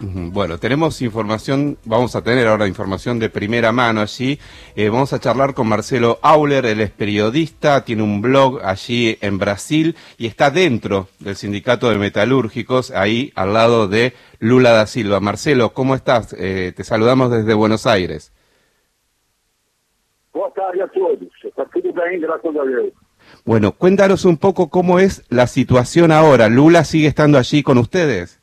Ujú. Bueno, tenemos información, vamos a tener ahora información de primera mano allí. Vamos a charlar con Marcelo Auler, él es periodista, tiene un blog allí en Brasil y está dentro del Sindicato de Metalúrgicos, ahí al lado de Lula da Silva. Marcelo, ¿cómo estás? Te saludamos desde Buenos Aires. Boa tarde a todos. Está tudo bem, graças a Deus. Bueno, cuéntanos un poco cómo es la situación ahora. ¿Lula sigue estando allí con ustedes?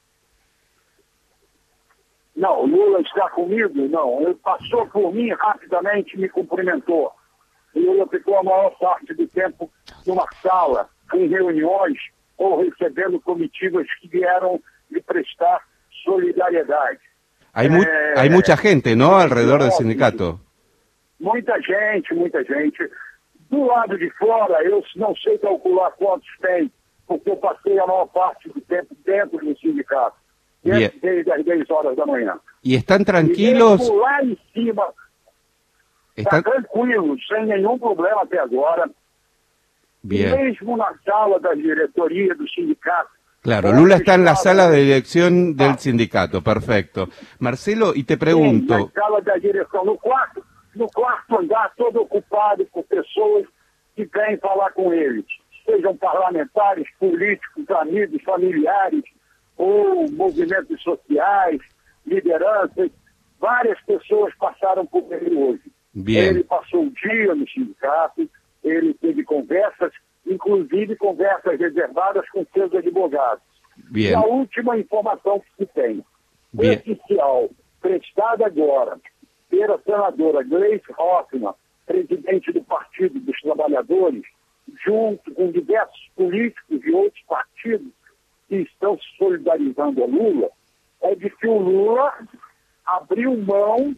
Não, o Lula está comigo? Não. Ele passou por mim rapidamente e me cumprimentou. O Lula ficou a maior parte do tempo numa sala, em reuniões ou recebendo comitivas que vieram lhe prestar solidariedade. Hay mucha gente, ¿no?, alrededor del sindicato. Muita gente, muita gente. Do lado de fora, eu não sei calcular quantos tem, porque eu passei a maior parte do tempo dentro do sindicato. Desde as 10 horas da manhã. ¿Y están tranquilos? E lá em cima, está tranquilo, sem nenhum problema até agora. Bien. Mesmo na sala da diretoria do sindicato. Claro, Lula está en la sala de dirección del sindicato, perfecto. Marcelo, y te pregunto... Sim, na sala da direção, no quarto andar, todo ocupado por pessoas que vêm falar com eles. Sejam parlamentares, políticos, amigos, familiares, ou movimentos sociais, lideranças. Várias pessoas passaram por ele hoje. Bien. Ele passou o dia no sindicato, ele teve conversas, inclusive conversas reservadas com seus advogados. Bien. E a última informação que se tem, Bien. oficial, prestada agora pela senadora Gleice Hoffmann, presidente do Partido dos Trabalhadores, junto com diversos políticos de outros partidos que estão se solidarizando a Lula, é de que o Lula abriu mão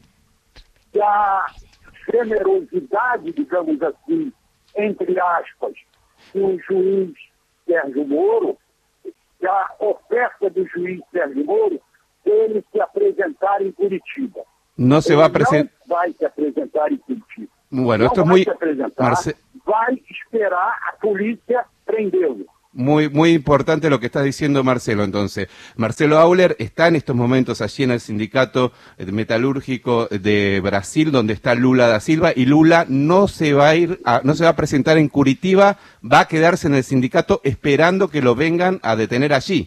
da generosidade, digamos assim, entre aspas, do juiz Sérgio Moro, da oferta do juiz Sérgio Moro, ele se apresentar em Curitiba. No se va a presentar. Não vai se apresentar em Curitiba. Bueno, não esto es vai muy... se apresentar, vai esperar a polícia prendê-lo. Muy importante lo que está diciendo Marcelo, entonces. Marcelo Auler está en estos momentos allí en el sindicato metalúrgico de Brasil, donde está Lula da Silva, y Lula no se va a presentar en Curitiba, va a quedarse en el sindicato esperando que lo vengan a detener allí.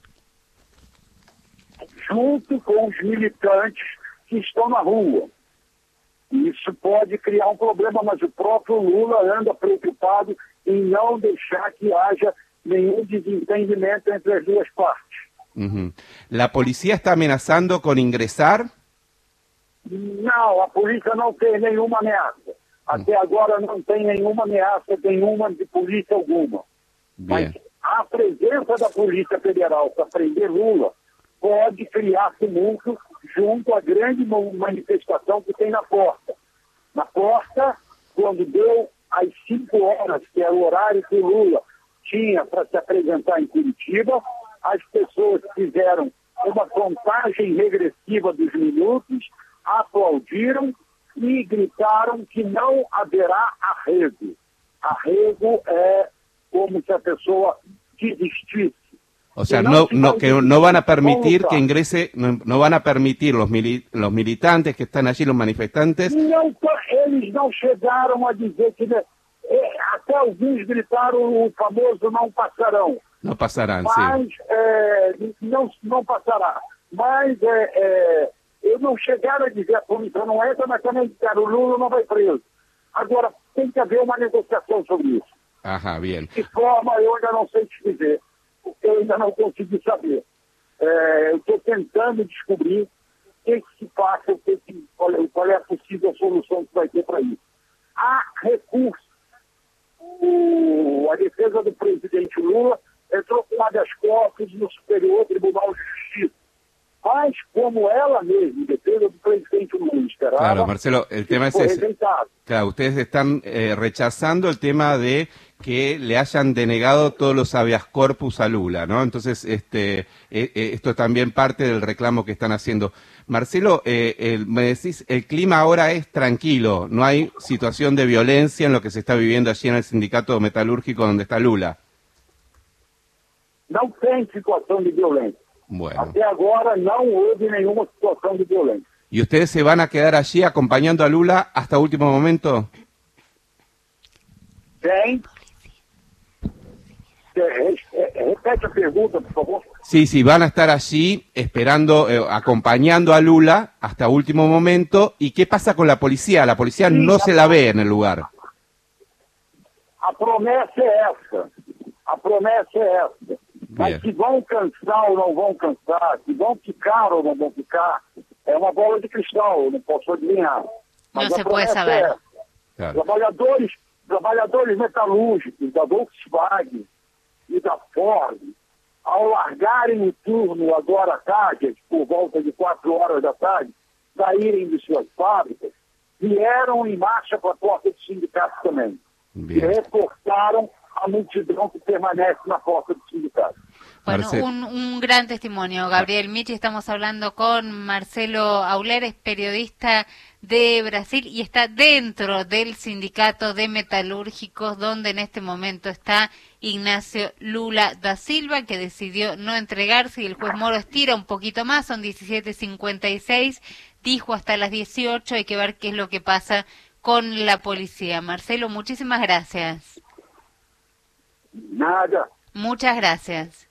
Junto com os militantes que estão na rua. Isso pode criar um problema, mas o próprio Lula anda preocupado em não deixar que haja nenhum desentendimento entre as duas partes. Uhum. ¿La policía está amenazando con ingresar? Não, a polícia não tem nenhuma ameaça. Até agora não tem nenhuma ameaça, nenhuma de polícia alguma. Bien. Mas a presença da Polícia Federal para prender Lula pode criar tumulto junto à grande manifestação que tem na porta. Na porta, quando deu às 5 horas, que é o horário que o Lula tinha para se apresentar em Curitiba, as pessoas fizeram uma contagem regressiva dos minutos, aplaudiram e gritaram que não haverá arrego. Arrego é como se a pessoa desistisse. O sea, que no van a permitir que ingrese, no van a permitir los militantes que están allí, los manifestantes. Não, eles não chegaram a dizer que... até alguns gritaram o famoso não passarão. No pasarán, mas, sim. Não passará. Mas não chegaram a dizer a polícia não entra, mas também disseram o Lula não vai preso. Agora, tem que haver uma negociação sobre isso. Ajá, bien. De que forma, eu ainda não sei te dizer, porque eu ainda não consegui saber. Eu estou tentando descobrir o que se passa, qual é a possível solução que vai ter para isso. Há recurso. A defesa do presidente Lula entrou com habeas corpus no Superior Tribunal de Justiça. Mas, como ela mesma, defesa do presidente Lula, esperava... Claro, Marcelo, el tema es ese. Claro, ustedes están rechazando el tema de que le hayan denegado todos los habeas corpus a Lula, ¿no? Entonces, esto es también parte del reclamo que están haciendo. Marcelo, me decís, el clima ahora es tranquilo, no hay situación de violencia en lo que se está viviendo allí en el sindicato metalúrgico donde está Lula. Não tem situação de violência. Bueno. Até agora não houve nenhuma situação de violência. ¿Y ustedes se van a quedar allí acompañando a Lula hasta último momento? Tem. Repete a pergunta, por favor. Sí, sí, van a estar allí esperando, acompañando a Lula hasta último momento. ¿Y qué pasa con la policía? La policía no se la ve en el lugar. A promessa é essa. A promessa é essa. Mas se vão cansar ou não vão cansar, se vão ficar ou não vão ficar, é uma bola de cristal, eu não posso adivinhar. Mas não se pode saber. Claro. Trabalhadores metalúrgicos da Volkswagen e da Ford, ao largarem o turno agora à tarde, por volta de 4 horas da tarde, saírem de suas fábricas, vieram em marcha para a porta do sindicato também. Bien. E reforçaram a multidão que permanece na porta do sindicato. Bueno, un gran testimonio, Gabriel Michi. Estamos hablando con Marcelo Auler, es periodista de Brasil y está dentro del sindicato de metalúrgicos, donde en este momento está Ignacio Lula da Silva, que decidió no entregarse, y el juez Moro estira un poquito más, son 17:56, dijo hasta las 18, hay que ver qué es lo que pasa con la policía. Marcelo, muchísimas gracias. Nada. Muchas gracias.